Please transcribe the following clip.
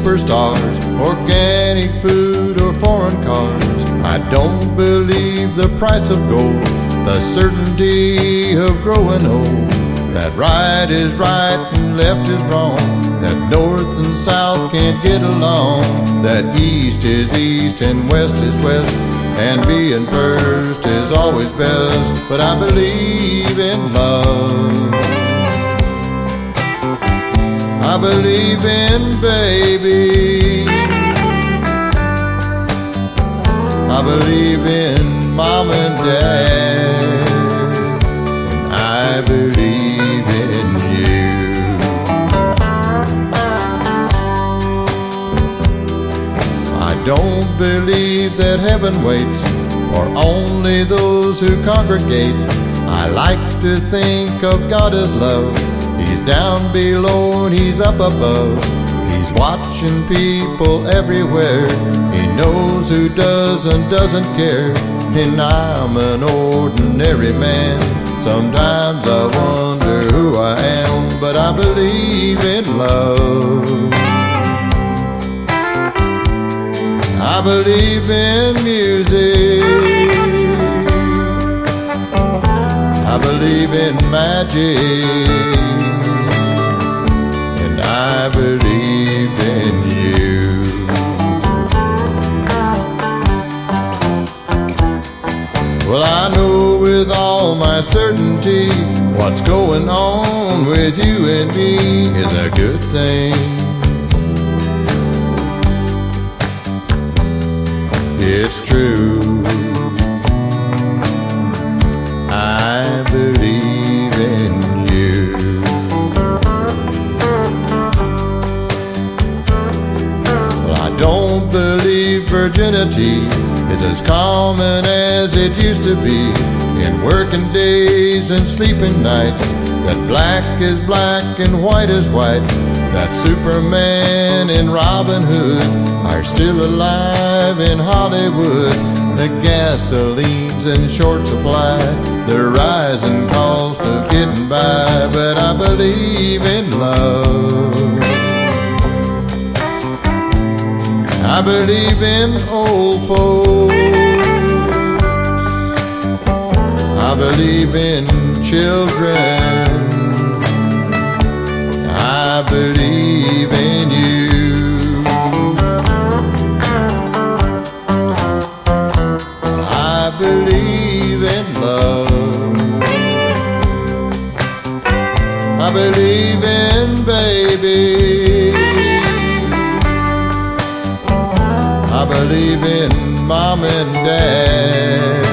superstars, organic food or foreign cars. I don't believe the price of gold, the certainty of growing old, that right is right and left is wrong, that north and south can't get along, that east is east and west is west, and being first is always best. But I believe in love, I believe in baby, I believe in mom and dad, and I believe in you. I don't believe that heaven waits for only those who congregate. I like to think of God as love. He's down below and He's up above. He's watching people everywhere. He knows who does and doesn't care. And I'm an ordinary man. Sometimes I wonder who I am, but I believe in love. I believe in music, I believe in magic, and I believe in you. Well, I know with all my certainty what's going on with you and me is a good thing. It's true, I believe in you. Well, I don't believe virginity is as common as it used to be. In working days and sleeping nights, that black is black and white is white, that Superman and Robin Hood are still alive in Hollywood. The gasoline's in short supply, the rising cost of getting by, but I believe in love. I believe in old folks, I believe in children, I believe in you. I believe in love, I believe in baby, I believe in mom and dad.